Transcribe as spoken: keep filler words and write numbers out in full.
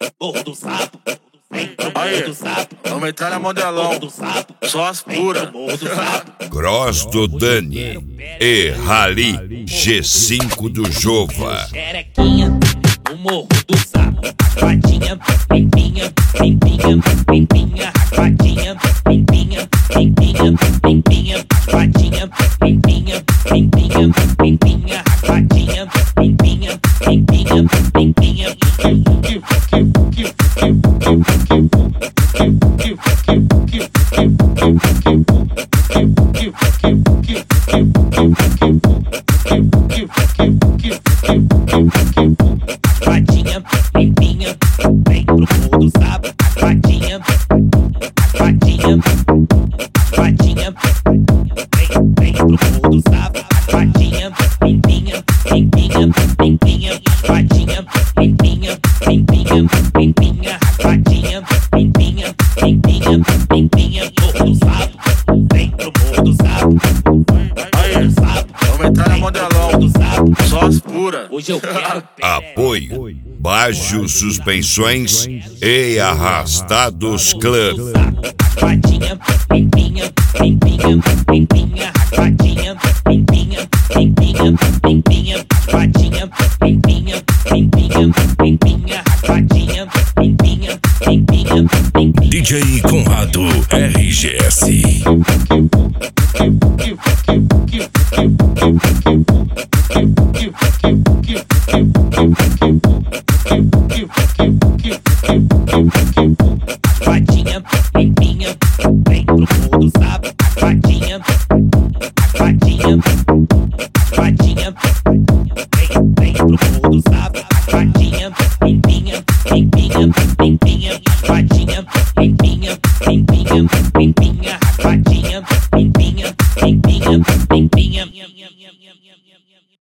morro do sapo. Vem pro Aí, morro do sapo. vamos entrar na modelão. Morro do sapo. Só as puras. Morro do sapo. Cross do Dani e Rally G cinco do Jova. Xerequinha, o morro do sapo. Patinha, pimpinha, pimpinha, pimpinha, patinha, pimpinha, pimpinha, pimpinha, patinha, pimpinha, pimpinha, pimpinha, patinha, pimpinha, pimpinha, pimpinha. Patinha, pimpinha, vem pro morro do sapo. Patinha, patinha, patinha, vem, vem pro morro do sapo. Patinha, pimpinha, pimpinha, pimpinha, patinha, pimpinha, pimpinha, pimpinha, patinha, pimpinha, pimpinha, pimpinha, morro do sapo. Vem pro morro do sapo. Aí, vamos entrar na modelão. Só as puras. Hoje eu quero Apoio Baixo Suspensões e Arrastados Club. patinha, pimpinha, pimpinha, pimpinha, patinha, pimpinha, pimpinha, pimpinha, patinha, pimpinha, pimpinha, pimpinha, patinha, pimpinha, pimpinha, pimpinha. D J Conrado R G S. Patinha, pimpinha, vem pro morro do sapo. Patinha, patinha, patinha, vem, vem pro morro do sapo. Patinha, pimpinha, pimpinha, pimpinha, patinha, pimpinha, pimpinha, pimpinha, patinha, pimpinha, pimpinha, pimpinha.